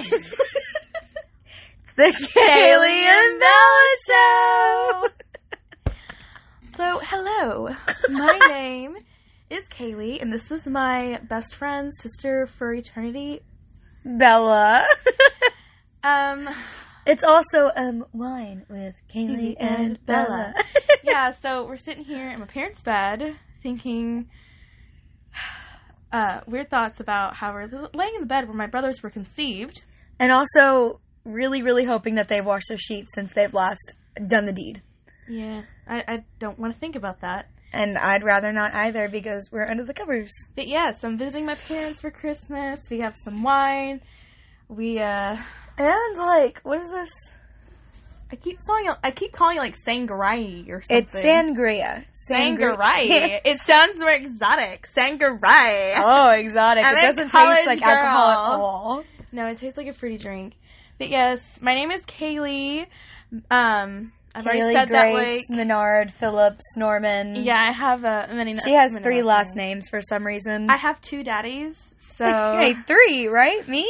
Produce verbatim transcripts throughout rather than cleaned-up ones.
It's the Kaylee and Bella Show! So, hello. My name is Kaylee, and this is my best friend, sister for eternity, Bella. um... It's also um wine with Kaylee and, and Bella. Bella. Yeah, so we're sitting here in my parents' bed thinking uh, weird thoughts about how we're laying in the bed where my brothers were conceived. And also really, really hoping that they've washed their sheets since they've last done the deed. Yeah, I, I don't want to think about that. And I'd rather not either because we're under the covers. But yeah, so I'm visiting my parents for Christmas. We have some wine. We, uh... And, like, what is this? I keep calling it, I keep calling it, like, sangrai or something. It's sangria. Sangria. Sangria. It sounds more exotic. Sangria. Oh, exotic. I'm it doesn't taste like girl. alcohol at all. No, it tastes like a fruity drink. But yes, my name is Kaylee. Um, I've Kaylee, already said Grace, that, like... Menard, Phillips, Norman. Yeah, I have uh, many... She has many three last names. names for some reason. I have two daddies, so... Hey, three, right? Me?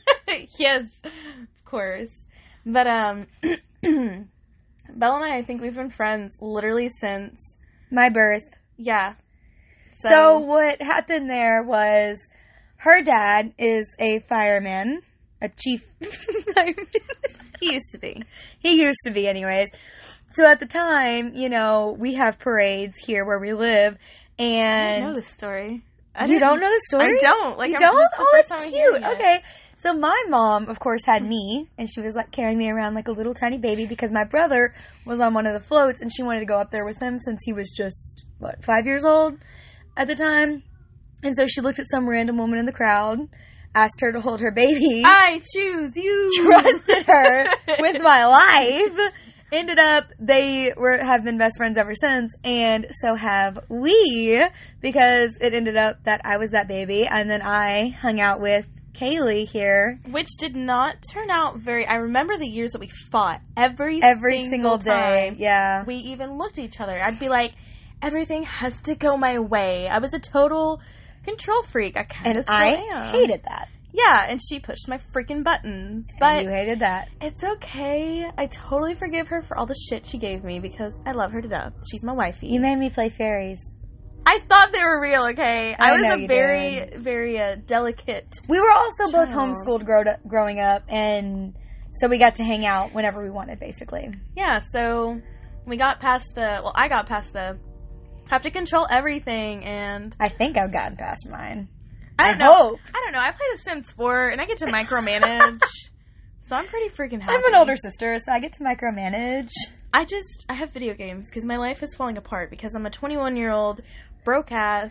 Yes, of course. But, um, Bella and I, I think we've been friends literally since... my birth. Yeah. So, so what happened there was her dad is a fireman, a chief fireman. He used to be. He used to be, anyways. So at the time, you know, we have parades here where we live, and... I don't know this story. I you don't know the story? I don't. Like, you I'm, don't? this is the Oh, first it's time cute. I'm hearing it. Okay. So my mom, of course, had me, and she was, like, carrying me around like a little tiny baby because my brother was on one of the floats, and she wanted to go up there with him since he was just, what, five years old at the time? And so she looked at some random woman in the crowd, asked her to hold her baby. I choose you! Trusted her with my life. Ended up, they were have been best friends ever since, and so have we, because it ended up that I was that baby, and then I hung out with Kaylee here. Which did not turn out very... I remember the years that we fought every, Every single, single day, time yeah. We even looked at each other. I'd be like, everything has to go my way. I was a total control freak. I kind of still I am. hated that. Yeah, and she pushed my freaking buttons. But And you hated that. It's okay. I totally forgive her for all the shit she gave me because I love her to death. She's my wifey. You made me play fairies. I thought they were real, okay? I, I was know a you very, did. very uh, delicate We were also both child. homeschooled grow to, growing up, and so we got to hang out whenever we wanted, basically. Yeah, so we got past the... Well, I got past the... Have to control everything, and... I think I've gotten past mine. I don't I know. hope. I don't know. I play The Sims four, and I get to micromanage. So I'm pretty freaking happy. I have an older sister, so I get to micromanage. I just... I have video games, because my life is falling apart, because I'm a twenty-one-year-old broke ass,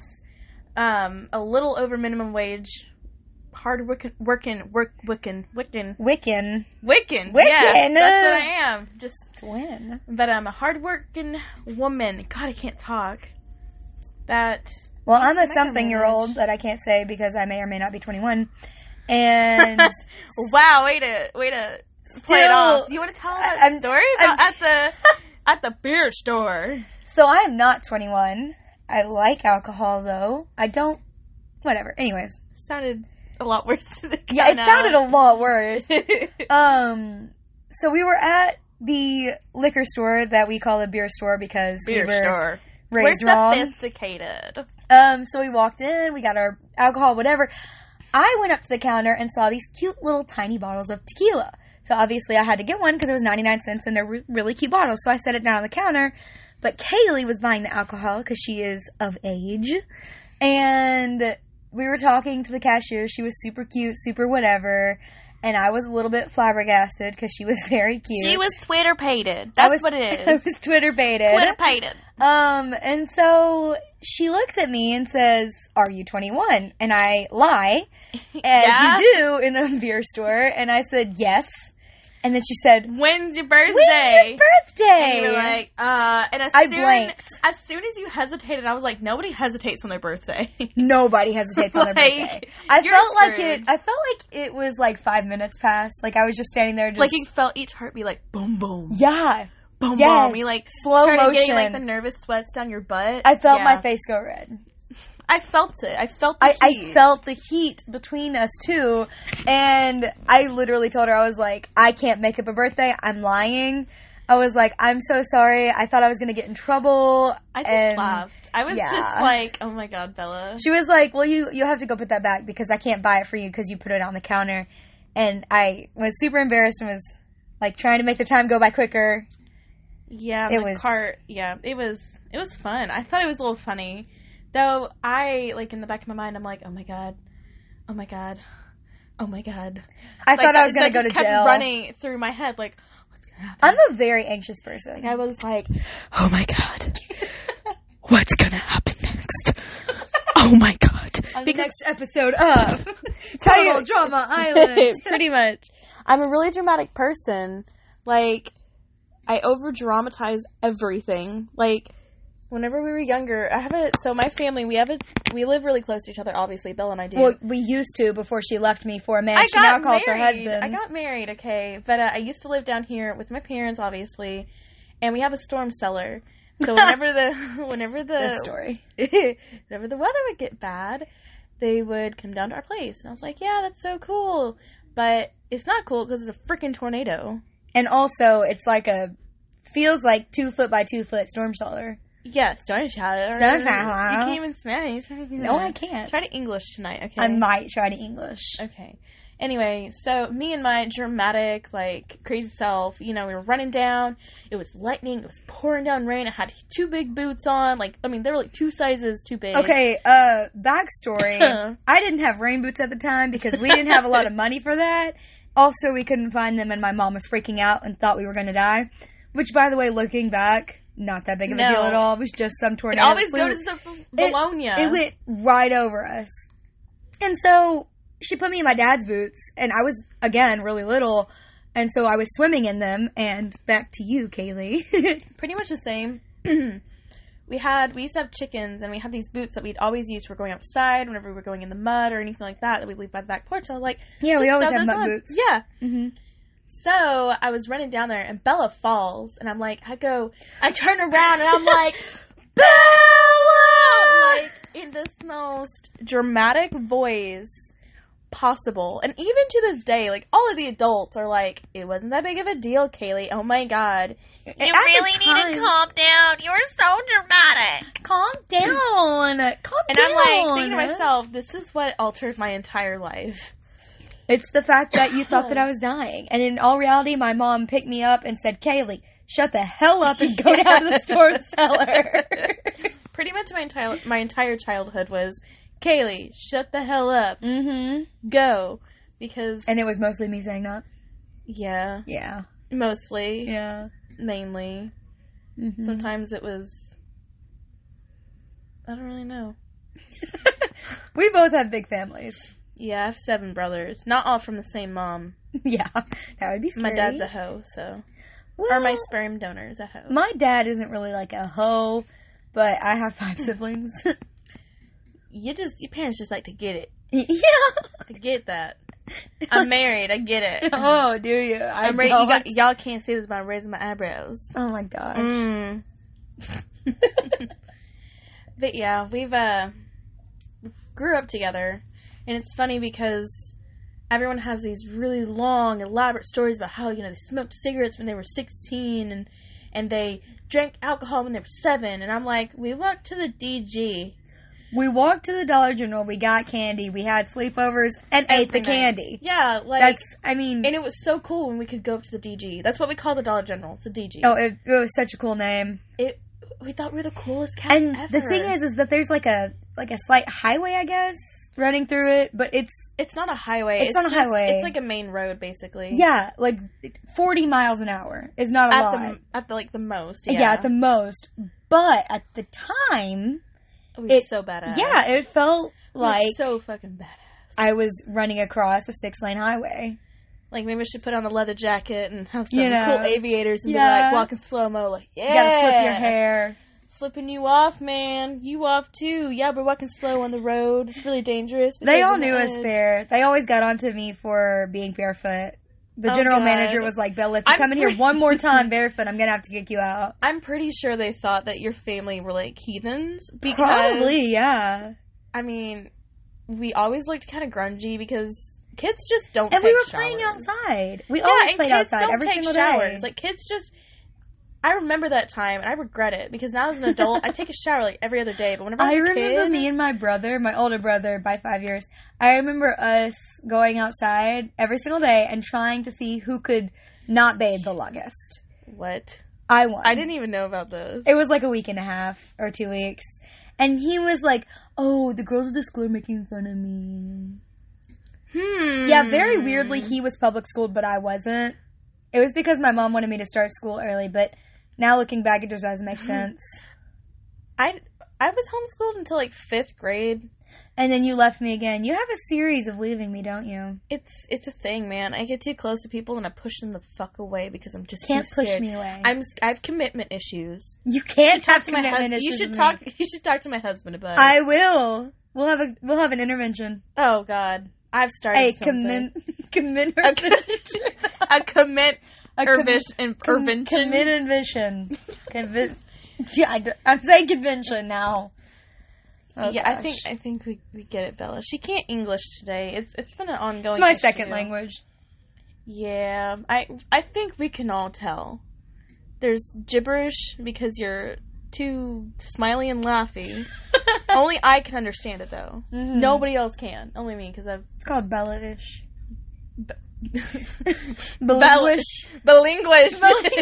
um, a little over minimum wage, hard working, working, work, wicking, wicking, Wiccan. wicking, Wiccan. yeah, that's what I am. Just When? But I'm a hard working woman. God, I can't talk. That. Well, I'm a micromanage. something-year-old that I can't say because I may or may not be twenty-one. And... Wow, way to, way to play it off. You want to tell that I'm, story about at the, at the beer store? So I am not twenty-one. I like alcohol, though. I don't... Whatever. Anyways. Sounded a lot worse than it Yeah, it now. sounded a lot worse. um, so we were at the liquor store that we call a beer store because beer we were store. raised We're wrong. sophisticated. Um, so we walked in, we got our alcohol, whatever. I went up to the counter and saw these cute little tiny bottles of tequila. So obviously I had to get one because it was ninety-nine cents and they're re- really cute bottles. So I set it down on the counter. But Kaylee was buying the alcohol because she is of age. And we were talking to the cashier. She was super cute, super whatever. And I was a little bit flabbergasted because she was very cute. She was Twitter pated. That's was, what it is. I was Twitter baited. Twitter pated. Um, and so she looks at me and says, "Are you twenty-one?" And I lie, as Yeah? you do in a beer store. And I said, "Yes." And then she said, When's your birthday? "When's your birthday?" And you were like, uh, and as I soon, blanked. as soon as you hesitated, I was like, nobody hesitates on their birthday. Nobody hesitates on their Like, birthday. I you're felt like screwed. it. I felt like it was like five minutes past. Like I was just standing there, just Like you felt each heartbeat like boom, boom, yeah, boom, yes. boom. You like Slow started getting motion. like the nervous sweats down your butt. I felt Yeah. my face go red. I felt it. I felt the I, heat. I felt the heat between us two, and I literally told her, I was like, I can't make up a birthday. I'm lying. I was like, I'm so sorry. I thought I was going to get in trouble. I just and laughed. I was yeah. just like, oh my God, Bella. She was like, well, you, you have to go put that back because I can't buy it for you because you put it on the counter. And I was super embarrassed and was like trying to make the time go by quicker. Yeah, it the was cart. Yeah, it was. It was fun. I thought it was a little funny, though. I like in the back of my mind, I'm like, oh my God, oh my God, oh my God. I like, thought that, I was going to go to kept jail. Running through my head, like, what's gonna happen? I'm a very anxious person. Like, I was like, oh my God, what's gonna happen next? Oh my God! On because the next episode of Total Drama Island, pretty much. I'm a really dramatic person. Like, I over dramatize everything. Like, whenever we were younger, I have a so my family we have a we live really close to each other. Obviously, Bella and I do. Well, we used to before she left me for a man I she now got calls her married. husband. I got married, okay, but uh, I used to live down here with my parents, obviously, and we have a storm cellar. So whenever the whenever the this story, whenever the weather would get bad, they would come down to our place, and I was like, yeah, that's so cool, but it's not cool because it's a freaking tornado. and also it's like a feels like two foot by two foot storm cellar. Yeah, storm cellar. Storm cellar. You can't even Spanish. No, I can't. Try to English tonight, okay? I might try to English. Okay. Anyway, so me and my dramatic, like, crazy self, you know, we were running down. It was lightning. It was pouring down rain. I had two big boots on. Like, I mean, they were like two sizes too big. Okay, uh, backstory. I didn't have rain boots at the time because we didn't have a lot of money for that. Also, we couldn't find them and my mom was freaking out and thought we were going to die. Which, by the way, looking back, not that big of a No. deal at all. It was just some It tornado. always that go flew- to some Bologna. It, it went right over us. And so she put me in my dad's boots, and I was, again, really little, and so I was swimming in them, and back to you, Kaylee. Pretty much the same. we had, we used to have chickens, and we had these boots that we'd always use for going outside whenever we were going in the mud or anything like that, that we'd leave by the back porch. I was like, Yeah, we just always throw have those mud on. boots. Yeah. Mm-hmm. So, I was running down there, and Bella falls, and I'm like, I go, I turn around, and I'm like, Bella! Like, in this most dramatic voice possible. And even to this day, like, all of the adults are like, it wasn't that big of a deal, Kaylee. Oh my God. You At really the need time- to calm down. You're so dramatic. Calm down. Calm And down. I'm like, thinking to myself, this is what altered my entire life. It's the fact that you thought that I was dying. And in all reality, my mom picked me up and said, Kaylee, shut the hell up and go down to the storm cellar. Pretty much my entire my entire childhood was, Kaylee, shut the hell up. Mm-hmm. Go. Because, And it was mostly me saying that. yeah, Yeah. mostly, Yeah. mainly. Mm-hmm. Sometimes it was, I don't really know. We both have big families. Yeah, I have seven brothers. Not all from the same mom. Yeah. That would be scary. My dad's a hoe, so. well, Or my sperm donor's a hoe. my dad isn't really like a hoe, but I have five siblings. You just, your parents just like to get it. Yeah. I get that. I'm married, I get it. Oh, do you? I I'm ra- you don't. got, y'all can't see this, but I'm raising my eyebrows. Oh my god. Mm. But yeah, we've uh grew up together, and it's funny because everyone has these really long, elaborate stories about how, you know, they smoked cigarettes when they were sixteen, and and they drank alcohol when they were seven, and I'm like, we walked to the D G. We walked to the Dollar General, we got candy, we had sleepovers, and ate the every night. candy. Yeah, like, That's, I mean... and it was so cool when we could go up to the D G. That's what we call the Dollar General. It's a D G. Oh, it, it was such a cool name. It, we thought we were the coolest cats And ever. the thing is, is that there's like a, like a slight highway, I guess, running through it, but it's, it's not a highway. It's not a just, highway. It's like a main road, basically. yeah, like forty miles an hour is not a At lot. the at the like the most. yeah. Yeah, at the most. But at the time, it was it- so badass. yeah, it felt It was like so fucking badass. I was running across a six-lane highway. Like, maybe I should put on a leather jacket and have some You know. cool aviators and Yeah. be like walking slow mo, like, yeah, You gotta flip your hair. flipping you off, man. You off too. Yeah, we're walking slow on the road. It's really dangerous. but They there's all an knew us edge. there. They always got onto me for being barefoot. The Oh, general God. manager was like, Bella, if you I'm come in here pre- one more time barefoot, I'm gonna have to kick you out. I'm pretty sure they thought that your family were like heathens because Probably, yeah. I mean, we always looked kind of grungy because kids just don't and take we were showers. playing outside. We Yeah, always and played kids outside don't every take single showers. day. Like, kids just... I remember that time, and I regret it, because now as an adult, I take a shower, like, every other day, but whenever I was I a remember kid... me and my brother, my older brother by five years, I remember us going outside every single day and trying to see who could not bathe the longest. What? I won. I didn't even know about this. It was like a week and a half or two weeks. And he was like, oh, the girls at the school are making fun of me. Hmm. Yeah, very weirdly, he was public schooled, but I wasn't. It was because my mom wanted me to start school early, but now looking back, it just doesn't make sense. I, I was homeschooled until, like, fifth grade. And then you left me again. You have a series of leaving me, don't you? It's it's a thing, man. I get too close to people and I push them the fuck away because I'm just Can't too scared. push me away. I'm I have commitment issues. You can't Talk have to my commitment husband. You issues should with talk. me. You should talk to my husband about it. I will. We'll have a we'll have an intervention. Oh God, I've started Hey, something. commit commit a, co- a commit A com- intervention. com- intervention. Convention. Convi- yeah, I d- I'm saying convention now. Oh, yeah, I gosh. think I think we, we get it, Bella. She can't English today. It's it's been an ongoing. It's my issue. second language. Yeah, I I think we can all tell. There's gibberish because you're too smiley and laughy. Only I can understand it though. Mm-hmm. Nobody else can. Only me because I've It's called Bella-ish. Belinguish. Bilinguish.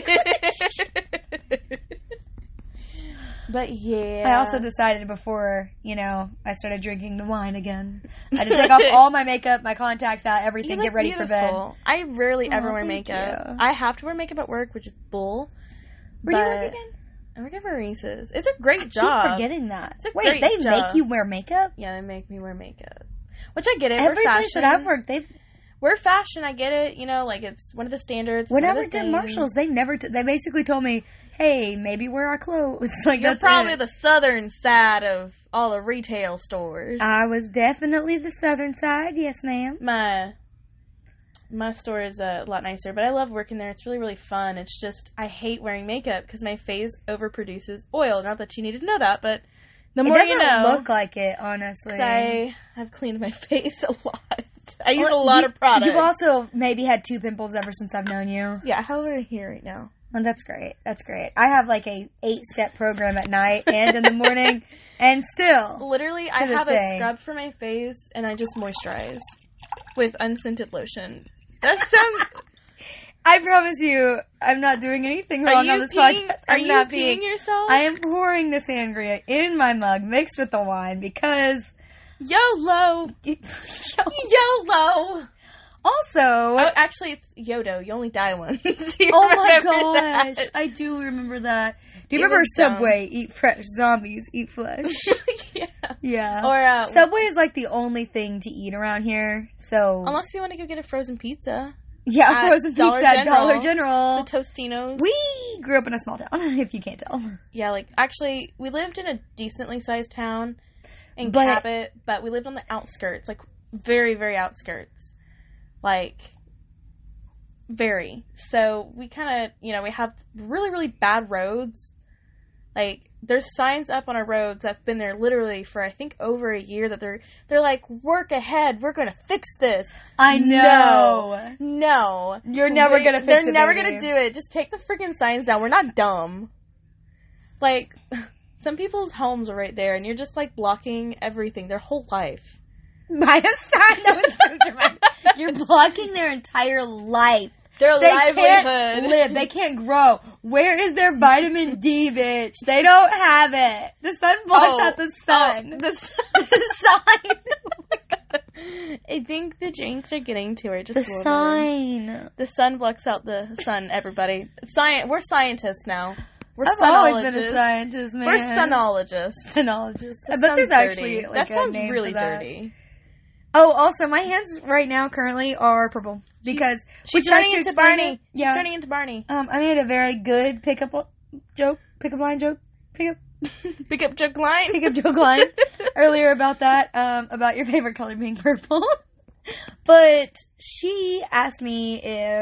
But yeah. I also decided before, you know, I started drinking the wine again. I had to take off all my makeup, my contacts out, everything, You get look ready for bed. beautiful. I rarely ever Aw, wear thank makeup. you. I have to wear makeup at work, which is bull. Where do you but work again? I work at Maurice's. It's a great I job. keep forgetting that. It's a Wait, great they job. make you wear makeup? Yeah, they make me wear makeup. Which I get it. Every we're fashion. place that I've worked, they've. We're fashion. I get it. You know, like it's one of the standards. When one I of the worked at things. Marshalls, they never. T- they basically told me, "Hey, maybe wear our clothes." Like You're that's probably it. the southern side of all the retail stores. I was definitely the southern side. Yes, ma'am. my my store is a lot nicer, but I love working there. It's really, really fun. It's just I hate wearing makeup because my face overproduces oil. Not that you needed to know that, but the It more doesn't you know. look like it, honestly. 'Cause I have cleaned my face a lot. I use Well, a lot you- of products. You've also maybe had two pimples ever since I've known you. yeah, how are you here right now? Well, that's great. That's great. I have like a eight step program at night and in the morning, and still. Literally, I this have day. a scrub for my face, and I just moisturize with unscented lotion. That sounds. I promise you, I'm not doing anything Are wrong you on this peeing? podcast. Are I'm you not peeing peeing. yourself? I am pouring the sangria in my mug mixed with the wine because YOLO. YOLO. also. Oh, actually, it's Yodo. You only die once. You Oh my remember gosh, that? I do remember that. Do you It remember was dumb. Subway? Eat fresh zombies, eat flesh. Yeah. Yeah. Or uh, Subway is like the only thing to eat around here. So unless you want to go get a frozen pizza, yeah, at frozen Dollar pizza at Dollar General. General. the Tostinos. We grew up in a small town, if you can't tell. Yeah, like actually, we lived in a decently sized town in But- Cabot, but we lived on the outskirts, like very, very outskirts, like very. So we kind of, you know, we have really, really bad roads. Like there's signs up on our roads that've been there literally for I think over a year that they're they're like work ahead, we're gonna fix this. I know. No, You're never We- gonna fix They're it, never baby. gonna do it. Just take the freaking signs down. We're not dumb. Like, some people's homes are right there, and you're just like blocking everything, their whole life. By a sign that was so dramatic. You're blocking their entire life. Their They livelihood. can't live. They can't grow. Where is their vitamin D, bitch? They don't have it. The sun blocks Oh, out the sun. oh, the sun. The sign. I think the drinks are getting to her just The a little bit. sign. The sun blocks out the sun. Everybody, science. We're scientists now. We're I've always been a sunologists. scientist, man. We're sunologists. Sonologists. That But there's sounds actually dirty. like that a sounds name really for that. dirty. Oh, also, my hands right now currently are purple because She's would you like turning to into explain Barney. it? She's Yeah. turning into Barney. Um, I made a very good pickup l- joke, pickup line joke, pickup Pick up joke line. pickup joke line earlier about that, um, about your favorite color being purple. But she asked me if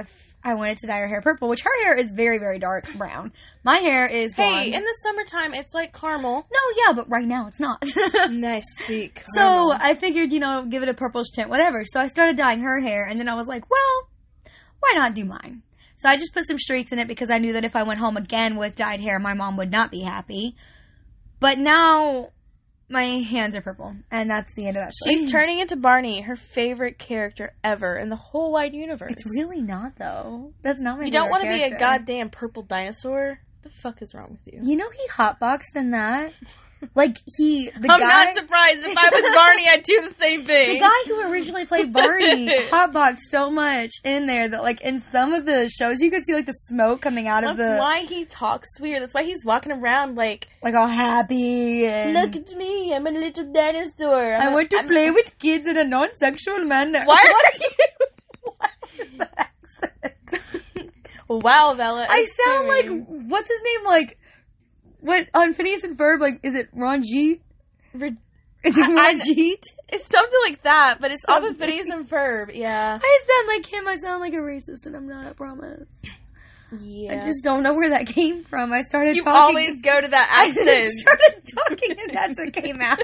I wanted to dye her hair purple, which her hair is very, very dark brown. My hair is blonde. Hey, in the summertime, it's like caramel. No, yeah, but right now it's not. Nice, sweet So I figured, you know, give it a purplish tint, whatever. So I started dyeing her hair, and then I was like, well, why not do mine? So I just put some streaks in it because I knew that if I went home again with dyed hair, my mom would not be happy. But now my hands are purple, and that's the end of that story. She's turning into Barney, her favorite character ever in the whole wide universe. It's really not, though. That's not my You favorite don't want to be a character. goddamn purple dinosaur? What the fuck is wrong with you? You know he hotboxed in that? Like, he... The I'm guy, not surprised. If I was Barney, I'd do the same thing. The guy who originally played Barney hotboxed so much in there that, like, in some of the shows, you could see, like, the smoke coming out That's of the... why he talks weird. That's why he's walking around like... Like, all happy and... Look at me, I'm a little dinosaur. I want to I'm, play with kids in a non-sexual manner. Why are you... What is that accent? Wow, Bella. I sound like... assuming. What's his name? Like... What? On Phineas and Ferb, like, is it Ranjit? Re- Is it I- I- Ranjit? It's something like that, but it's off of Something. Phineas and Ferb, yeah. I sound like him. I sound like a racist, and I'm not, I promise. Yeah. I just don't know where that came from. I started You talking... always go to that I accent. started talking, and that's what came out.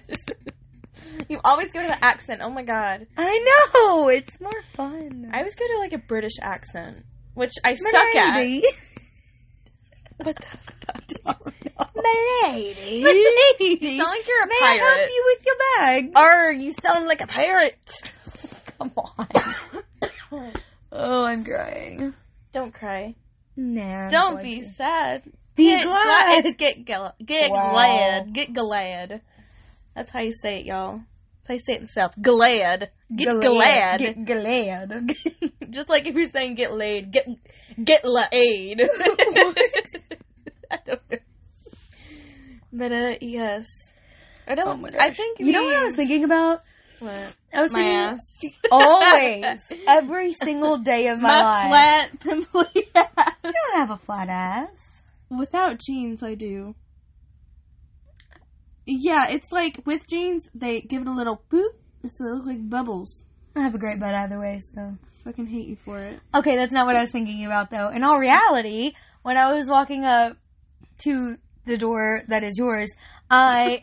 You always go to the accent. Oh my god. I know! It's more fun. I always go to like a British accent, which I suck at. Milady. What the fuck? Milady. You sound like you're a May I pirate. help you with your bag? Or you sound like a pirate. Come on. Oh, I'm crying. Don't cry. Nah. I'm Don't going be to. sad. Be Get glad. It's get gla- get Wow. glad. Get glad. That's how you say it, y'all. That's how you say it in the South. Glad. Get glad. Get glad. Just like if you're saying get laid. Get get laid. I don't know. But uh, yes. I don't. Oh my I gosh. think You know what I was thinking about? What? I was My thinking ass. always, every single day of my, My life. flat pimply ass. You don't have a flat ass. Without jeans, I do. Yeah, it's like with jeans, they give it a little boop, so they look like bubbles. I have a great butt either way, so. Fucking hate you for it. Okay, that's not what I was thinking about, though. In all reality, when I was walking up to the door that is yours, I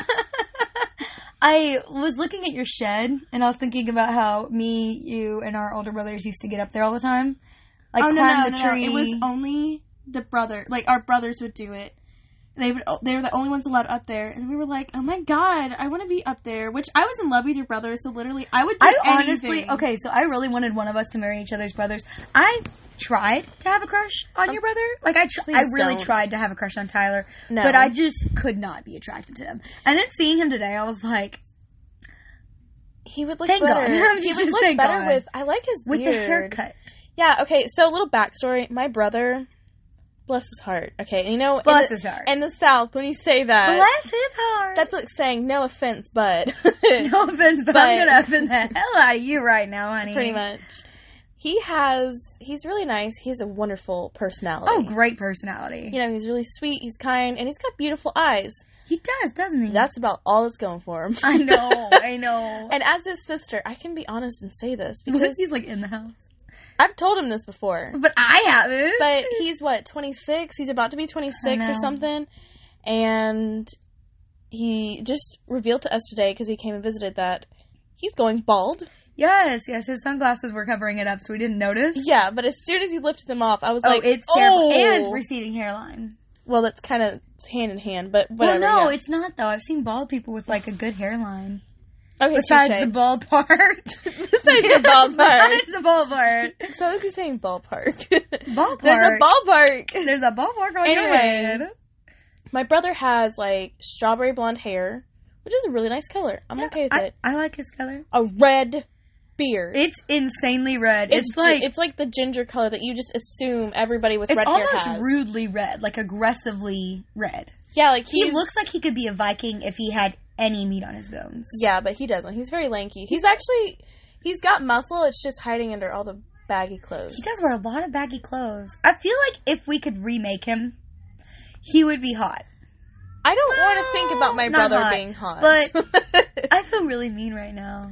I was looking at your shed, and I was thinking about how me, you, and our older brothers used to get up there all the time. Like, oh no, climb no, the no, tree. no! It was only the brother. Like our brothers would do it. They would. They were the only ones allowed up there, and we were like, "Oh my god, I want to be up there." Which I was in love with your brother, so literally, I would do I anything. honestly, okay, so I really wanted one of us to marry each other's brothers. I tried to have a crush on your brother. Like, I tr- I Please really don't. tried to have a crush on Tyler. No. But I just could not be attracted to him. And then seeing him today, I was like, He would look Thank better. God. I'm He just would look thank better God. with. I like his with beard. the haircut. Yeah. Okay. So a little backstory. My brother, bless his heart. Okay. You know, Bless in the, his heart. In the South, when you say that, Bless his heart. that's like saying no offense, but no offense, but, But- I'm gonna offend the hell out of you right now, honey. pretty much. He has. He's really nice. He has a wonderful personality. Oh, great personality. You know, he's really sweet. He's kind, and he's got beautiful eyes. He does, doesn't he? That's about all that's going for him. I know, I know. And as his sister, I can be honest and say this What if because he's like in the house? I've told him this before. But I haven't. But he's what, twenty-six? He's about to be twenty-six I or know. something. And he just revealed to us today, because he came and visited, that he's going bald. Yes, yes, his sunglasses were covering it up, so we didn't notice. Yeah, but as soon as he lifted them off, I was Oh, like, it's terrible. oh. And receding hairline. Well, that's kind of hand in hand, but whatever. well, no, yeah. it's not, though. I've seen bald people with, like, a good hairline. Okay, Besides touche. the bald part. Besides the bald part. Besides the bald part. So I was saying ballpark. Ballpark. There's a ballpark. There's a ballpark on your Anyway. head. My brother has, like, strawberry blonde hair, which is a really nice color. I'm okay with I, it. I like his color. A red beard. It's insanely red. It's, It's, like... gi- it's like the ginger color that you just assume everybody with It's red hair almost has. rudely red, like aggressively red. Yeah, like He he's, looks like he could be a Viking if he had any meat on his bones. Yeah, but he doesn't. He's very lanky. He's actually he's got muscle. It's just hiding under all the baggy clothes. He does wear a lot of baggy clothes. I feel like if we could remake him, he would be hot. I don't want to think about my Not brother hot, being hot, but- I feel really mean right now.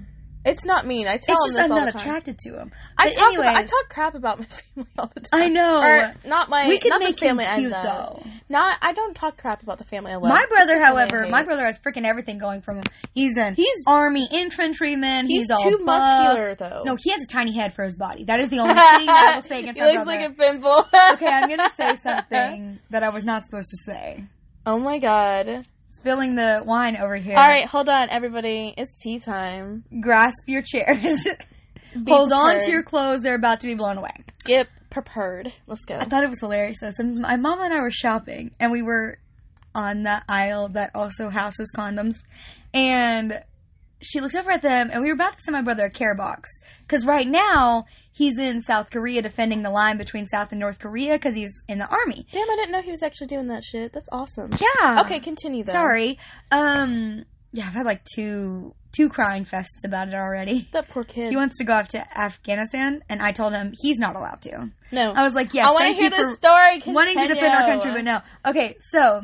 It's not mean. I tell It's him just this I'm all not the time. attracted to him. I But talk anyways, about, I talk crap about my family all the time. I know. Or not my we could not make the family him cute I love. though. Not I don't talk crap about the family I love. My brother, Just the family I however, hate. my brother has freaking everything going from him. He's an He's- army infantryman. He's, He's, all too buff. muscular though. No, he has a tiny head for his body. That is the only thing that I will say against he my looks brother. like a pimple. Okay, I'm gonna say something that I was not supposed to say. Oh my god. Spilling the wine over here. All right, hold on, everybody. It's tea time. Grasp your chairs. Be Hold on prepared. to your clothes. They're about to be blown away. Get prepared. Let's go. I thought it was hilarious though. So my mom and I were shopping, and we were on that aisle that also houses condoms, and she looks over at them, and we were about to send my brother a care box because right now he's in South Korea defending the line between South and North Korea because he's in the army. Damn, I didn't know he was actually doing that shit. That's awesome. Yeah. Okay, continue though. Sorry. Um. Yeah, I've had like two two crying fests about it already. That poor kid. He wants to go off to Afghanistan, and I told him he's not allowed to. no. I was like, yes, I want to thank hear you the for story. Continue. wanting to defend our country, but no. Okay, so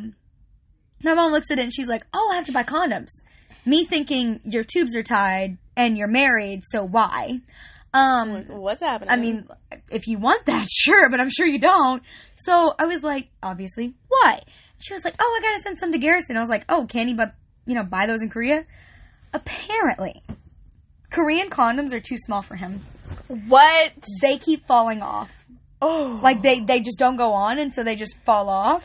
my mom looks at it and she's like, "Oh, I have to buy condoms." Me thinking your tubes are tied and you're married, so why? Um, What's happening? I mean, if you want that, sure, but I'm sure you don't. So I was like, obviously, why? She was like, "Oh, I gotta send some to Garrison." I was like, "Oh, can he, but you know, buy those in Korea?" Apparently, Korean condoms are too small for him. what? They keep falling off. Oh, Like, they, they just don't go on, and so they just fall off.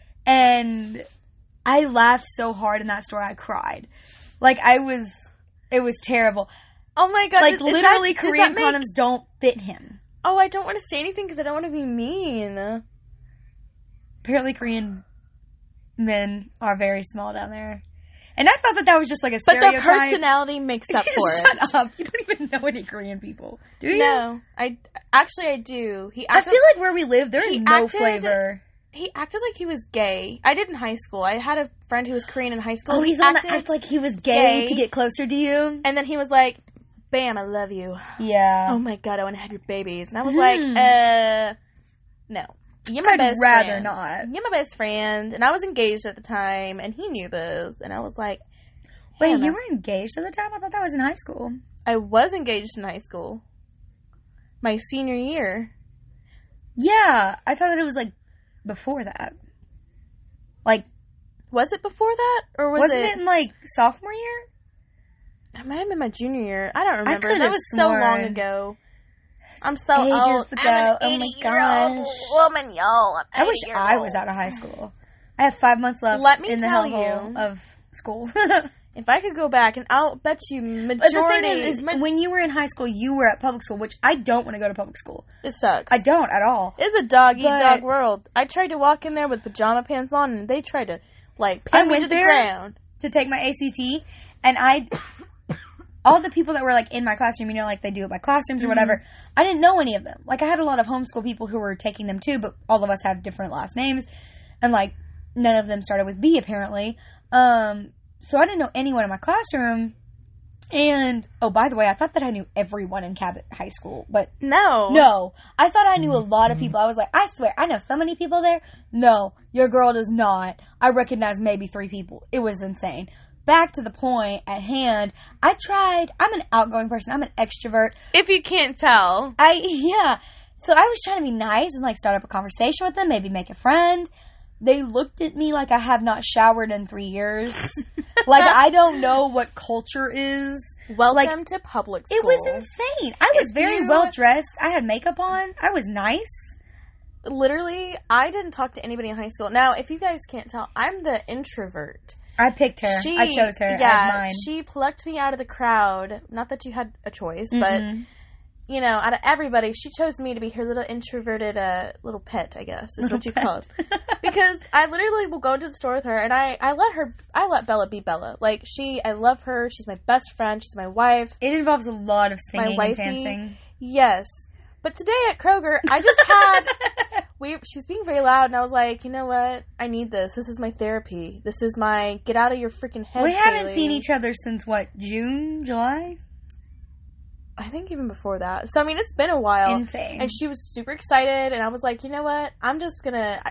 And I laughed so hard in that store, I cried. Like, I was, it was terrible. oh my god! Like, is- is literally, that- does Korean that make- condoms don't fit him. Oh, I don't want to say anything because I don't want to be mean. Apparently, Korean men are very small down there. And I thought that that was just like a But stereotype. the personality makes up for it. Shut up. You don't even know any Korean people. Do you? No, I actually I do. He I acted, feel like where we live, there is He no acted- flavor. he acted like he was gay. I did in high school. I had a friend who was Korean in high school. Oh, He he's on acted, the act like he was gay, gay. to get closer to you. and then he was like, "Bam, I love you." Yeah. Oh my god, I want to have your babies. And I was Hmm. like, uh, no. You're my I'd best rather friend. not. You're my best friend. And I was engaged at the time, and he knew this. And I was like, Wait, Hannah. you were engaged at the time? I thought that was in high school. I was engaged in high school. My senior year. Yeah, I thought that it was like before that. Like, Was it before that? Or was wasn't it? it in like sophomore year? It might have been my junior year. I don't remember. could've That was so sworn. long ago. I'm so Ages old. ago. I'm an Oh my eighty-year-old gosh. woman, y'all. I'm I wish eighty years I was old. out of high school. I have five months left Let me in the tell hellhole you. of school. If I could go back, and I'll bet you majority. But the thing is, is ma- when you were in high school, you were at public school, which I don't want to go to public school. it sucks. I don't at all. It's a dog eat But- dog world. I tried to walk in there with pajama pants on, and they tried to like I pin me went to the there. ground. To take my A C T, and I, all the people that were like in my classroom, you know, like they do it by classrooms or whatever, I didn't know any of them. Like I had a lot of homeschool people who were taking them too, but all of us have different last names, and like none of them started with B apparently. Um, so I didn't know anyone in my classroom. And oh, by the way, I thought that I knew everyone in Cabot High School, but No, no, I thought I knew a lot of people. I was like, I swear, I know so many people there. No, your girl does not. I recognize maybe three people. It was insane. Back to the point at hand, I tried, I'm an outgoing person. I'm an extrovert. If you can't tell, I, yeah. So I was trying to be nice and like start up a conversation with them, maybe make a friend. They looked at me like I have not showered in three years. Like I don't know what culture is. welcome Like, to public school. It was insane. I was If very you- well dressed. I had makeup on. I was nice. Literally, I didn't talk to anybody in high school. Now, if you guys can't tell, I'm the introvert. I picked her. She, I chose her yeah, as mine. she plucked me out of the crowd. Not that you had a choice, Mhm. but you know, out of everybody, she chose me to be her little introverted uh, little pet, I guess, is what you call it. Because I literally will go into the store with her, and I, I let her, I let Bella be Bella. Like, she, I love her, she's my best friend, she's my wife. It involves a lot of My singing and wifey. dancing. Yes. But today at Kroger, I just had, we, she was being very loud, and I was like, you know what, I need this. This is my therapy. This is my, get out of your freaking head, We haven't Kaylee. seen each other since, what, June, July? I think even before that. So, I mean, it's been a while. Insane. And she was super excited, and I was like, you know what? I'm just gonna... I,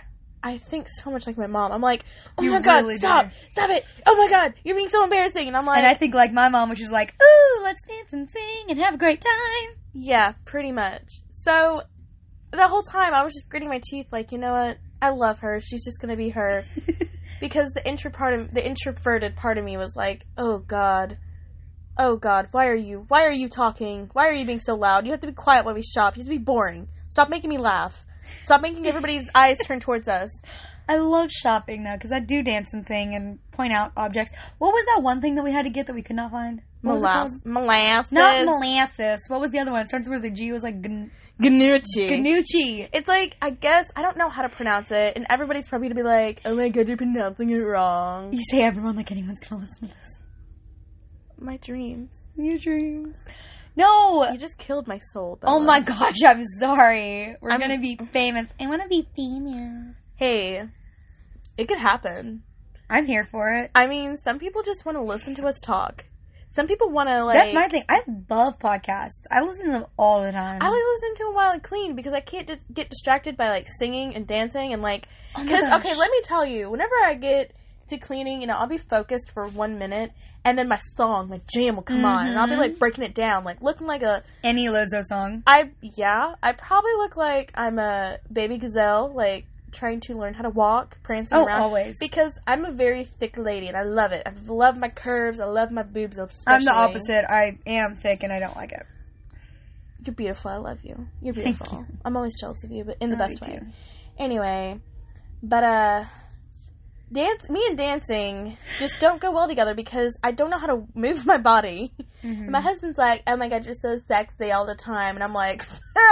I think so much like my mom. I'm like, oh You my god, really stop, do. stop it! Oh my god, you're being so embarrassing. And I'm like, And I think like my mom, which is like, ooh, let's dance and sing and have a great time. yeah, pretty much. So the whole time I was just gritting my teeth, like, you know what? I love her. She's just gonna be her. Because the intro part of, the introverted part of me was like, oh god, oh god, why are you, why are you talking? Why are you being so loud? You have to be quiet while we shop. You have to be boring. Stop making me laugh. Stop making everybody's eyes turn towards us. I love shopping though, because I do dance and sing and point out objects. What was that one thing that we had to get that we could not find? What was it Molas- called? molasses. Not molasses. What was the other one? It starts with a G. It was like gn- Ganucci. Ganucci. It's like, I guess, I don't know how to pronounce it, and everybody's probably gonna be like, oh my god, you're pronouncing it wrong. You say everyone like anyone's gonna listen to this. My dreams. Your dreams. No. You just killed my soul, Oh Bella. my gosh, I'm sorry. We're I'm- gonna be famous. I want to be famous. Hey, it could happen. I'm here for it. I mean, some people just want to listen to us talk. Some people want to, like... That's my thing. I love podcasts. I listen to them all the time. I like listening to them while I clean because I can't just get distracted by, like, singing and dancing and, like... Oh my Because, gosh. okay, let me tell you, whenever I get to cleaning, you know, I'll be focused for one minute, and then my song, my jam will come on, and I'll be, like, breaking it down, like, looking like a... Any Lizzo song. I, yeah, I probably look like I'm a baby gazelle, like, trying to learn how to walk, prancing Oh, around. always. Because I'm a very thick lady, and I love it. I love my curves, I love my boobs, especially. I'm the opposite. I am thick and I don't like it. You're beautiful, I love you. You're Thank beautiful. you. I'm always jealous of you, but in the I best do way. too. Anyway, but, uh... Dance, me and dancing just don't go well together because I don't know how to move my body. Mm-hmm. And my husband's like, oh my god, you're so sexy all the time. And I'm like,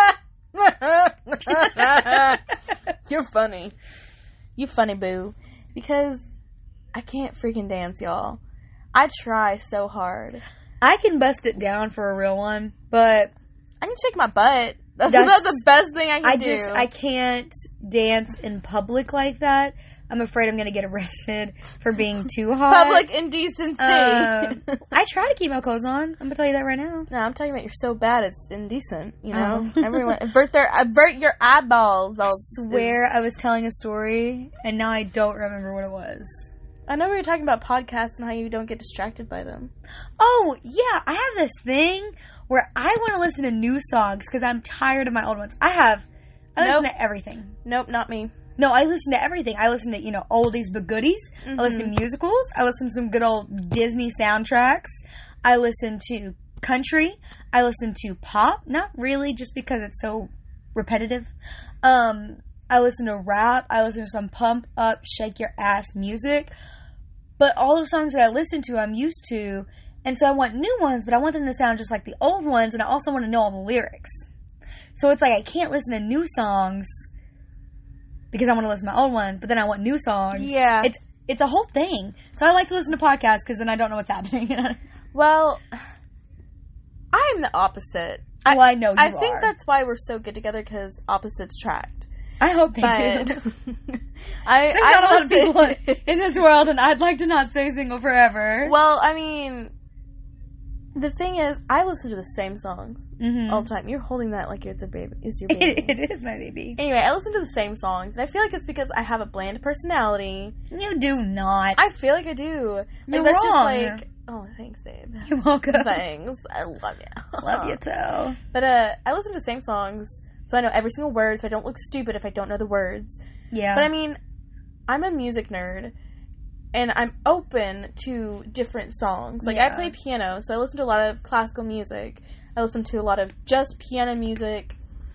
you're funny. You funny, boo. Because I can't freaking dance, y'all. I try so hard. I can bust it down for a real one, but I can shake my butt. That's, That's- that's the best thing I can I do. just I can't dance in public like that. I'm afraid I'm gonna get arrested for being too hot. Public indecency. Uh, I try to keep my clothes on. I'm gonna tell you that right now. No, I'm talking about you're so bad it's indecent, you know? Oh. Everyone avert their avert your eyeballs. I'll Swear I was telling a story and now I don't remember what it was. I know we were talking about podcasts and how you don't get distracted by them. Oh, yeah, I have this thing where I want to listen to new songs because I'm tired of my old ones. I have, I listen Nope. to everything. Nope, not me. No, I listen to everything. I listen to, you know, oldies but goodies. I listen to musicals. I listen to some good old Disney soundtracks. I listen to country. I listen to pop. Not really, just because it's so repetitive. Um, I listen to rap. I listen to some pump up, shake your ass music. But all the songs that I listen to, I'm used to. And so I want new ones, but I want them to sound just like the old ones. And I also want to know all the lyrics. So it's like I can't listen to new songs because I want to listen to my old ones, but then I want new songs. Yeah. It's it's a whole thing. So I like to listen to podcasts because then I don't know what's happening. Well, I'm the opposite. Well, I know you I think are. that's why we're so good together because opposites attract. I hope they But do. I, There's I not a lot of listen- people in this world, and I'd like to not stay single forever. Well, I mean, the thing is, I listen to the same songs Mm-hmm. all the time. You're holding that like it's a baby. It's your baby. It, it is my baby. Anyway, I listen to the same songs, and I feel like it's because I have a bland personality. You do not. I feel like I do. Like, You're that's wrong. just like, oh, thanks, babe. You're welcome. Thanks. I love you. Love you too. But uh, I listen to the same songs, so I know every single word, so I don't look stupid if I don't know the words. Yeah. But I mean, I'm a music nerd, and I'm open to different songs. Like, I Yeah. play piano, so I listen to a lot of classical music. I listen to a lot of just piano music,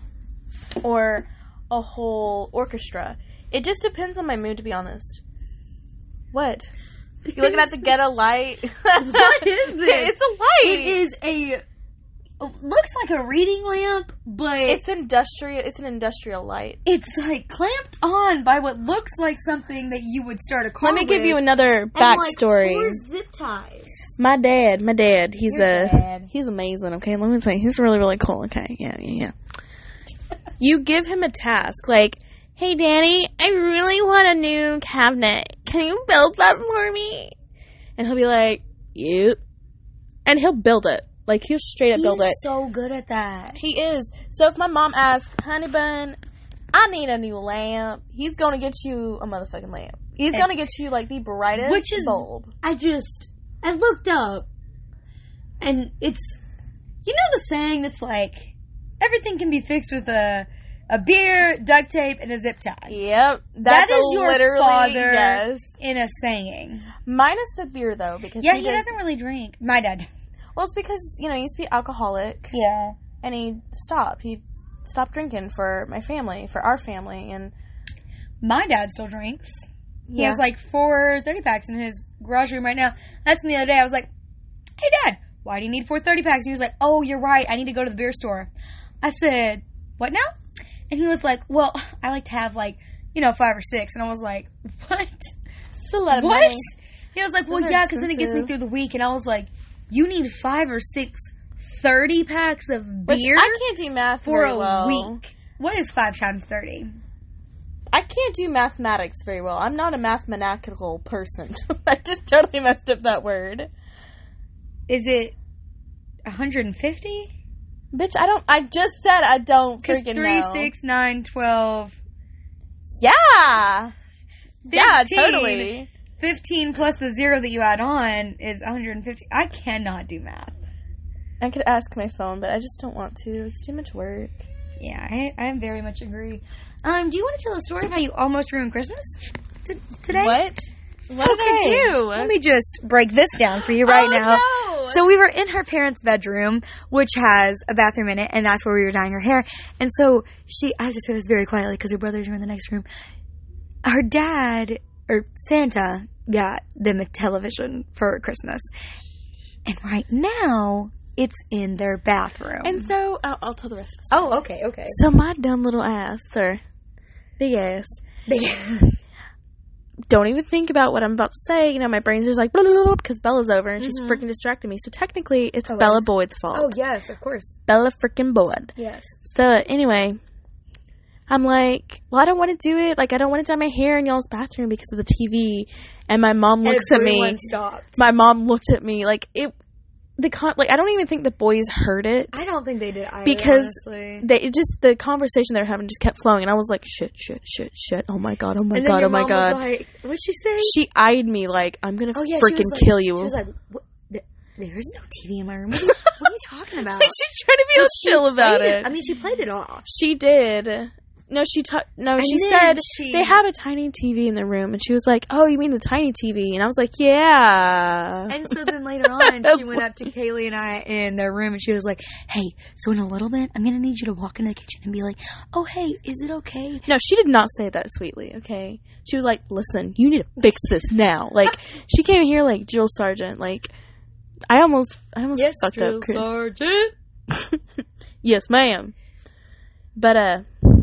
or a whole orchestra. It just depends on my mood, to be honest. What? You looking at the ghetto light? What is this? It's a light! It is a. Looks like a reading lamp, but It's industrial. It's an industrial light. it's like clamped on by what looks like something that you would start a car Let me give with, you another and, like, backstory. four zip ties. My dad, my dad, he's Your a dad. he's amazing. Okay, let me tell you, he's really really cool. Okay, yeah, yeah, yeah. You give him a task like, "Hey, Daddy, I really want a new cabinet. Can you build that for me?" And he'll be like, "Yep," and he'll build it. Like, he'll straight up build He's it. so good at that. He is. So if my mom asks, "Honey bun, I need a new lamp. He's gonna get you a motherfucking lamp. He's And- gonna get you, like, the brightest Which is- bulb. I just, I looked up, and it's, you know the saying that's like, everything can be fixed with a, a beer, duct tape, and a zip tie. Yep. That's That is your literally, father yes. in a saying. Minus the beer, though, because Yeah, he, he does, doesn't really drink. My dad. well, it's because, you know, he used to be alcoholic, Yeah. and he stopped. He stopped drinking for my family, for our family, and... My dad still drinks. He Yeah. has like four thirty packs in his garage room right now. That's the other day. I was like, hey, Dad, why do you need four thirty packs? He was like, oh, you're right. I need to go to the beer store. I said, what now? And he was like, well, I like to have like, you know, five or six. And I was like, what? It's a lot of What? money. He was like, well, Those are yeah, because then it gets me expensive. through the week. And I was like, you need five or six thirty packs of Which beer I can't do math for very a well. week. What is five times thirty? I can't do mathematics very well. I'm not a mathematical person. I just totally messed up that word. Is it one hundred fifty? Bitch, I don't... I just said I don't Because freaking three, know. six, nine, twelve, Yeah! Yeah, fifteen. totally. fifteen plus the zero that you add on is one hundred fifty. I cannot do math. I could ask my phone, but I just don't want to. It's too much work. Yeah, I, I very much agree. Um, do you want to tell a story of how you almost ruined Christmas t- today? What? What did I do? Let me just break this down for you right Oh, now. no. So we were in her parents' bedroom, which has a bathroom in it, and that's where we were dyeing her hair. And so she, I have to say this very quietly because her brothers are in the next room. Her dad, or Santa, got them a television for Christmas. And right now, it's in their bathroom. And so, I'll, I'll tell the rest of the story. oh, okay, okay. So my dumb little ass, or big ass, don't even think about what I'm about to say. You know, my brain's just like, blah, blah, blah, because Bella's over and she's freaking distracting me. So technically, it's Oh, Bella it's- Boyd's fault. Oh, yes, of course. Bella freaking Boyd. Yes. So anyway, I'm like, well, I don't want to do it. Like, I don't want to dye my hair in y'all's bathroom because of the T V. And my mom looks at me. Everyone stopped. My mom looked at me like it. The con- like I don't even think the boys heard it. I don't think they did either, Because honestly. they it just the conversation they were having just kept flowing, and I was like, shit, shit, shit, shit. Oh my god, oh my And then god, your oh my mom god. was like, what'd she say? She eyed me like I'm gonna Oh, yeah, she freaking was like- kill you. She was like, what? There- There's no T V in my room. What are you, what are you talking about? She's trying to be all She chill about played it. I mean, she played it off. She did. No, she ta- no, And she then said she- they have a tiny T V in the room, and she was like, "Oh, you mean the tiny T V?" And I was like, "Yeah." And so then later on, she went up to Kaylee and I in their room, and she was like, hey, so in a little bit, I'm going to need you to walk into the kitchen and be like, oh, hey, is it okay? No, she did not say it that sweetly, okay? She was like, listen, you need to fix this now. Like, she came in here like Jill Sargent. Like, I almost, I almost fucked up. Sergeant. Yes, ma'am. But, uh,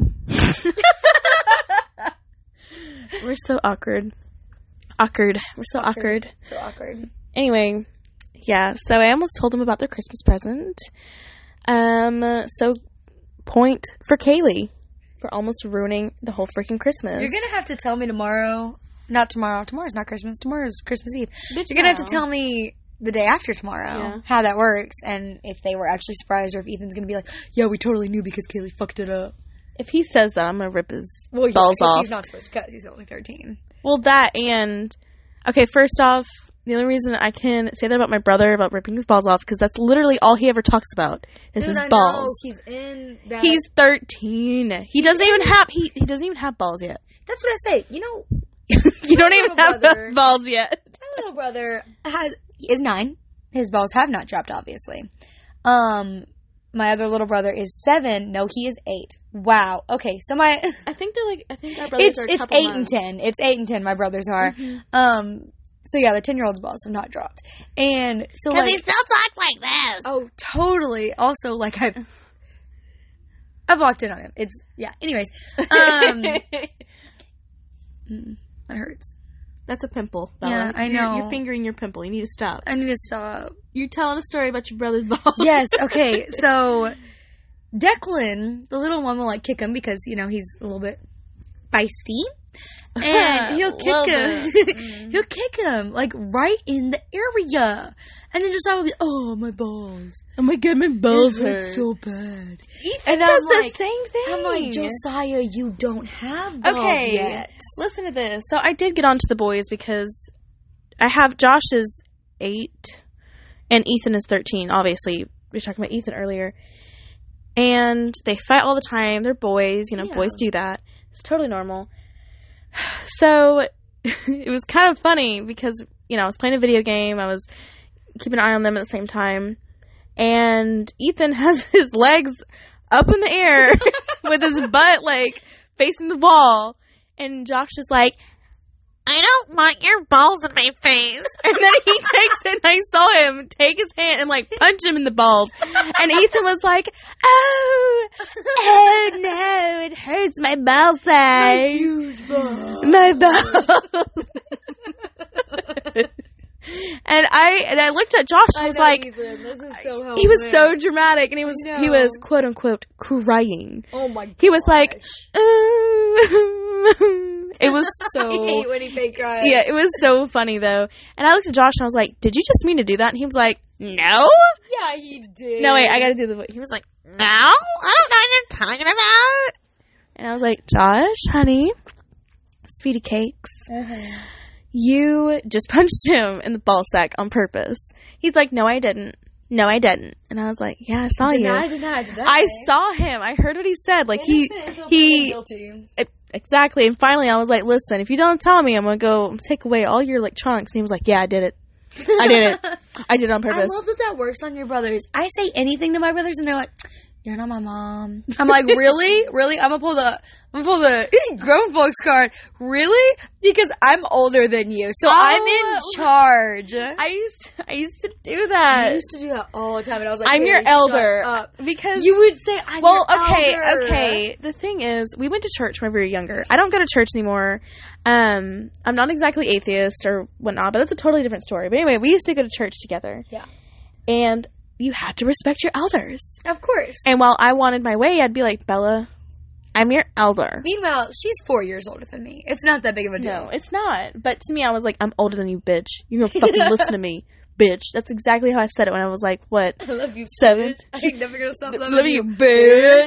we're so awkward. Awkward. We're so awkward. So awkward. Anyway, yeah, so I almost told him about their Christmas present. Um, so, point for Kaylee for almost ruining the whole freaking Christmas. You're going to have to tell me tomorrow. Not tomorrow. Tomorrow's not Christmas. Tomorrow's Christmas Eve. Bitch, You're going to have to no. tell me the day after tomorrow Yeah. how that works and if they were actually surprised or if Ethan's going to be like, yeah, we totally knew because Kaylee fucked it up. If he says that, I'm gonna rip his Well, yeah, balls 'cause off. he's not supposed to cut. He's only thirteen. Well, that and okay. First off, the only reason I can say that about my brother about ripping his balls off because that's literally all he ever talks about is Dude, his I know. balls. He's in that. He's thirteen. He doesn't even have he he doesn't even have balls yet. That's what I say. You know, You don't My even little have brother- balls yet. my little brother has is nine. His balls have not dropped, obviously. Um, my other little brother is seven. No, he is eight. Wow. Okay, so my I think they're like I think our brothers it's are a it's couple eight months. and ten. It's eight and ten. My brothers are. Um. So yeah, the ten year old's balls have not dropped, and so like Because he still talks like this. oh, totally. Also, like I've I've walked in on him. It's yeah. Anyways, um, mm, that hurts. That's a pimple, Bella. Yeah, I You're- know. You're fingering your pimple. You need to stop. I need to stop. You're telling a story about your brother's balls. Yes, okay, so Declan, the little one, will like kick him because, you know, he's a little bit feisty. And he'll kick Love him. it. Mm. He'll kick him, like, right in the area. And then Josiah will be, oh, my balls. Oh my god, my balls It hurt. hurts so bad. Ethan And does I'm the like- same thing. I'm like, Josiah, you don't have balls Okay, yet. listen to this. So I did get onto the boys because I have Josh is eight and Ethan is thirteen. Obviously, we were talking about Ethan earlier. And they fight all the time. They're boys. You know, Yeah. boys do that. It's totally normal. So it was kind of funny because, you know, I was playing a video game. I was keeping an eye on them at the same time. And Ethan has his legs up in the air with his butt, like, facing the wall. And Josh is like, I don't want your balls in my face. And then he takes it, and I saw him take his hand and, like, punch him in the balls. And Ethan was like, oh, oh no, it hurts my ball side. My balls. And I and I looked at Josh and I was like, Ethan, this is so he was so dramatic, and he was I he know. was quote unquote crying. Oh my god. He was like, "Ooh." It was so I hate when he fake cries. yeah, it was so funny though. And I looked at Josh and I was like, "Did you just mean to do that?" And he was like, "No." Yeah, he did. No, wait, I got to do the voice. He was like, "No, I don't know what you're talking about." And I was like, "Josh, honey, sweetie cakes." Uh-huh. You just punched him in the ball sack on purpose. He's like, no, I didn't. No, I didn't. And I was like, yeah, I saw Deny, you. deny, deny. I saw him. I heard what he said. Like, he, he, guilty. exactly. And finally I was like, listen, if you don't tell me, I'm going to go take away all your electronics. And he was like, yeah, I did it. I did it. I did it on I purpose. love that that works on your brothers. I say anything to my brothers and they're like, you're not my mom. I'm like, really? Really? I'm gonna pull the, I'm gonna pull the grown folks card. Really? Because I'm older than you. So Oh, I'm in charge. I used, to, I used to do that. I used to do that all the time and I was like, I'm hey, your shut elder. up. Because You would say, I'm well, your okay, elder. okay. The thing is, we went to church when we were younger. I don't go to church anymore. Um, I'm not exactly atheist or whatnot, but that's a totally different story. But anyway, we used to go to church together. Yeah. And you had to respect your elders. Of course. And while I wanted my way, I'd be like, Bella, I'm your elder. Meanwhile, she's four years older than me. It's not that big of a deal. No, it's not. But to me, I was like, I'm older than you, bitch. You're gonna fucking listen to me, bitch. That's exactly how I said it when I was like, what? I love you, Seven? bitch. I ain't never gonna stop loving Love you, you, bitch.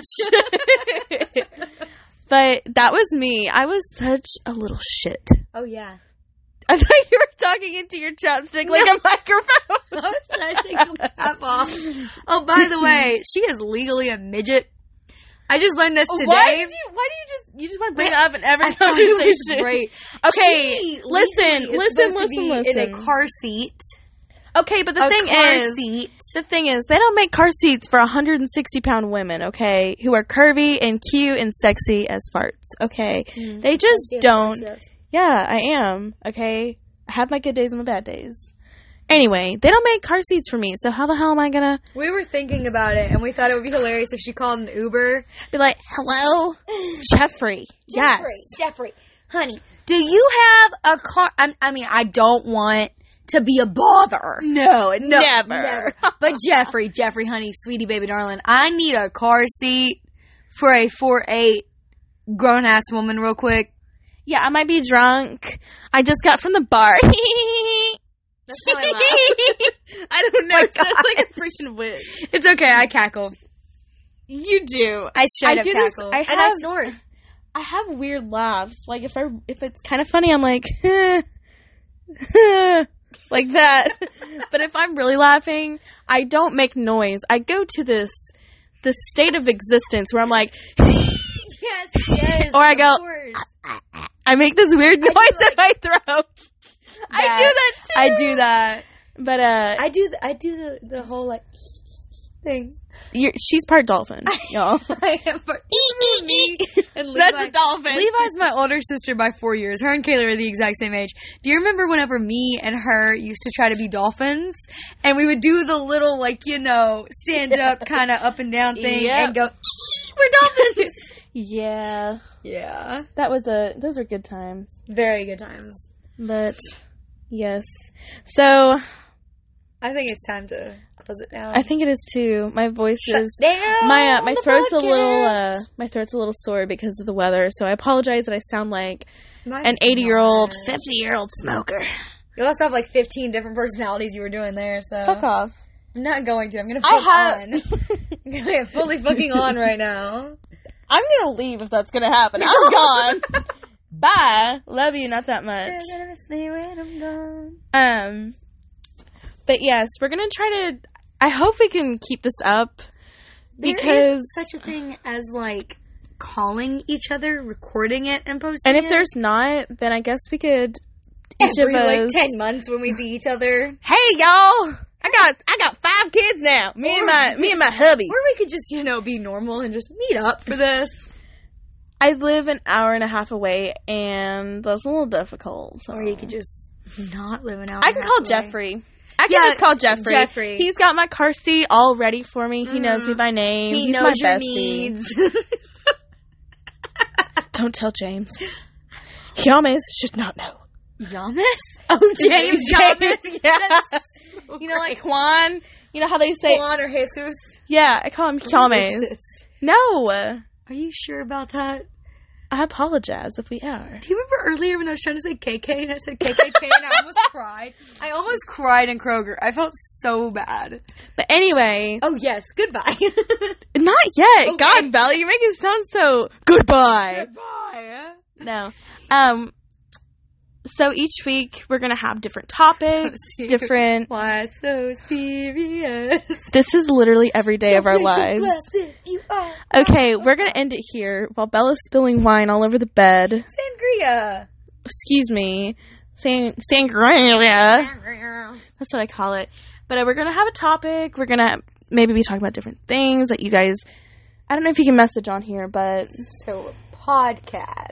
But that was me. I was such a little shit. Oh, yeah. I thought you were talking into your chopstick like a microphone. I was trying to take the cap off. Oh, by the way, she is legally a midget. I just learned this today. Why did you? Why do you just? You just want to bring it up in every I thought it was conversation? great. Okay, She listen, legally is listen, supposed to listen, be listen. in a car seat. Okay, but the a thing car is, seat. the thing is, they don't make car seats for one hundred sixty pound women. Okay, who are curvy and cute and sexy as farts. Okay, Mm. they just Yes, don't. yes, yes. Yeah, I am. Okay, I have my good days and my bad days. Anyway, they don't make car seats for me, so how the hell am I gonna We were thinking about it, and we thought it would be hilarious if she called an Uber. be like, hello, Jeffrey? Yes. Jeffrey, Jeffrey, honey, do you have a car? I'm, I mean, I don't want to be a bother. No, No, never. never. But Jeffrey, Jeffrey, honey, sweetie, baby, darling, I need a car seat for a four eight grown ass woman, real quick. Yeah, I might be drunk. I just got from the bar. That's how I laugh. I don't know. My It sounds like a gosh. freaking witch. It's okay, I cackle. You do. I straight I up do this- cackle. I and I have- snort. I have weird laughs. Like if I if it's kind of funny, I'm like like that. But if I'm really laughing, I don't make noise. I go to this this state of existence where I'm like, Yes, yes. Or I of go, course. I make this weird noise do, in my throat. I do that too. I do that. But uh, I do. The, I do the the whole like thing. you're, she's part dolphin, y'all. I am for me. And Levi, That's a dolphin. Levi's my older sister by four years. Her and Kayla are the exact same age. Do you remember whenever me and her used to try to be dolphins, and we would do the little like you know stand up kind of up and down thing Yep. and go, we're dolphins. Yeah, Yeah, that was a. Those are good times. very good times. But yes, so I think it's time to close it down. I think it is too. My voice Shut is down my uh, my the throat's a little podcast. uh, my throat's a little sore because of the weather. So I apologize that I sound like Mine's an eighty year old, not. fifty year old smoker. You also have like fifteen different personalities you were doing there, so. Fuck off. I'm not going to. I'm going to I fuck have- on. I'm going to get fully fucking on right now. I'm gonna leave if that's gonna happen. I'm gone. Bye. Love you, not that much. You're gonna miss me when I'm gone. Um, but yes, we're gonna try to. I hope we can keep this up There because, is such a thing as like calling each other, recording it, and posting and if it. there's not, then I guess we could each Every, of us. like ten months when we see each other. Hey y'all, I got I got five kids now. Me and Or- my me and my hubby. Or we could just, you know, be normal and just meet up for this. I live an hour and a half away, and that's a little difficult. So. Or you could just not live an hour. I and can a half call away. Jeffrey. I can Yeah, just call Jeffrey. Jeffrey. He's got my car seat all ready for me. He Mhm. knows me by name. He He's knows my your bestie. needs. Don't tell James. Yames should not know. Yamas? Oh, James James, Yamas. yeah. That's so You know, like great. Juan. You know how they say? Juan or Jesus? Yeah, I call him Yames. Racist. No, Are you sure about that? I apologize if we are. Do you remember earlier when I was trying to say K K and I said K K K and I almost cried? I almost cried in Kroger. I felt so bad. But anyway, Oh, yes. Goodbye. not yet. Okay. God, Val, you make it sound so goodbye. Goodbye. No. Um. So each week we're gonna have different topics, serious. different. Why so serious? This is literally every day of our lives. You are. Okay, we're gonna end it here while Bella's spilling wine all over the bed. Sangria. Excuse me, Sang sangria. That's what I call it. But uh, we're gonna have a topic. We're gonna maybe be talking about different things that you guys. I don't know if you can message on here, but So, a podcast.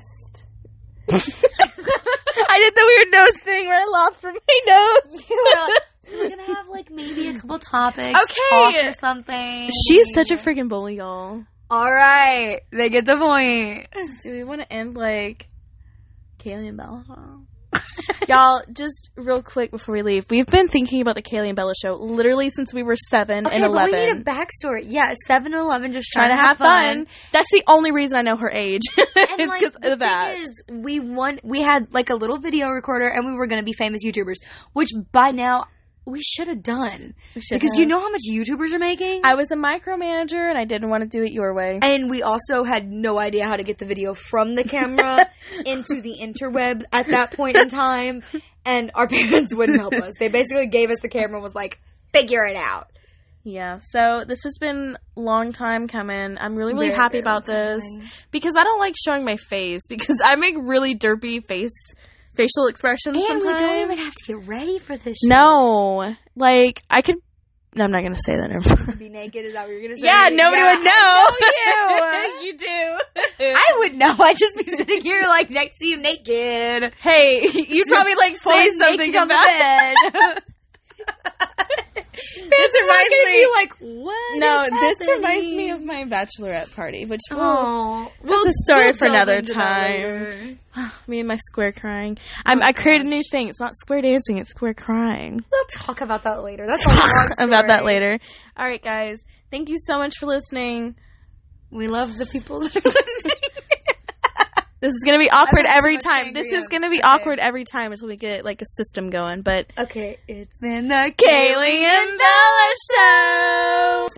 I did the weird nose thing where I laughed from my nose. So we're gonna have like maybe a couple topics, Okay. talk or something. She's such a freaking bully, y'all. All right, they get the point. Do we want to end like Kaylee and Bella? Y'all, just real quick before we leave, we've been thinking about the Kaylee and Bella show literally since we were seven Okay, and but eleven. we need a backstory. Yeah, seven and eleven, just Trying to have fun. That's the only reason I know her age. And it's like, because the of that. thing is, we won. We had like a little video recorder, and we were going to be famous YouTubers, which by now we should have done. We should Because have. you know how much YouTubers are making. I was a micromanager and I didn't want to do it your way. And we also had no idea how to get the video from the camera into the interweb at that point in time. And our parents wouldn't help us. They basically gave us the camera and was like, figure it out. Yeah, so this has been a long time coming. I'm really, really Very, happy very about long this. time. Because I don't like showing my face. Because I make really derpy face facial expressions And sometimes. we don't even have to get ready for this shit. No. Like, I could... No, I'm not going to say that. Never mind. Be naked, is that what you're going to say? Yeah, nobody Yeah, would know. I know you. you do. I would know. I'd just be sitting here, like, next to you naked. Hey, you'd probably, like, say Fully something naked on the about bed. This reminds gonna me... be like, what? No, is this happening? reminds me of my bachelorette party, which we'll, Oh, that's a story we'll for delve another into that time. later. Me and my square crying. I'm, I created a new thing. It's not square dancing, it's square crying. We'll talk about that later. That's a long story. About that later. All right, guys. Thank you so much for listening. We love the people that are listening. This is going to be awkward I've had so every much time. This sangria. is going to be Okay. awkward every time until we get, like, a system going. But Okay, it's been the Kaylee and Bella Show!